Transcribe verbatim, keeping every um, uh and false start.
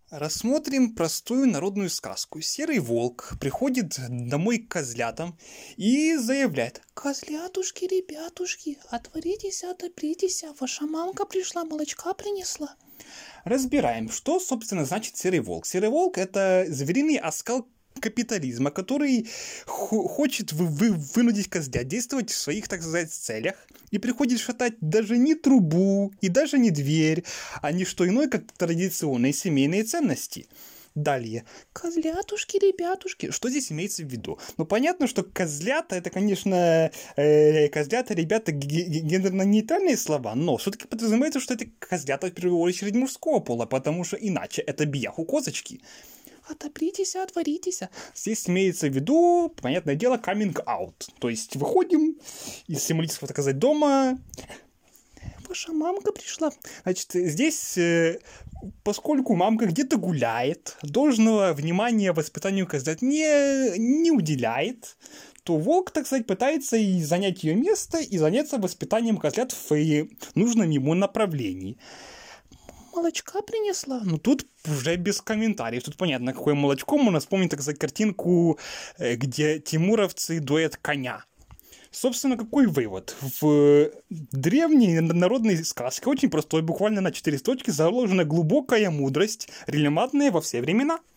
Рассмотрим простую народную сказку. Серый волк приходит домой к козлятам и заявляет: Козлятушки, ребятушки, отворитесь, отопритесь, ваша мамка пришла, молочка принесла. Разбираем, что, собственно, значит серый волк. Серый волк — это звериный оскал капитализма, который хо- хочет вы- вы- вынудить козлят действовать в своих, так сказать, целях, и приходит шатать даже не трубу и даже не дверь, а не что иное, как традиционные семейные ценности. Далее. Козлятушки, ребятушки. Что здесь имеется в виду? Ну, понятно, что козлята — это, конечно, э, козлята, ребята, г- г- гендерно-нейтральные слова, но все-таки подразумевается, что это козлята в первую очередь мужского пола, потому что иначе это бияху козочки. Отопритесь, отворитесь. Здесь имеется в виду, понятное дело, coming out. То есть выходим из символического, так сказать, дома. Ваша мамка пришла. Значит, здесь, э, поскольку мамка где-то гуляет, должного внимания воспитанию козлят не, не уделяет, то волк, так сказать, пытается и занять ее место, и заняться воспитанием козлят в э, нужном ему направлении. Молочка принесла. Ну, тут уже без комментариев. Тут понятно, какое молочко. Можно вспомнить, так сказать, картинку, где тимуровцы доят коня. Собственно, какой вывод? В древней народной сказке, очень простой, буквально на четыре строчки, заложена глубокая мудрость, релевантная во все времена.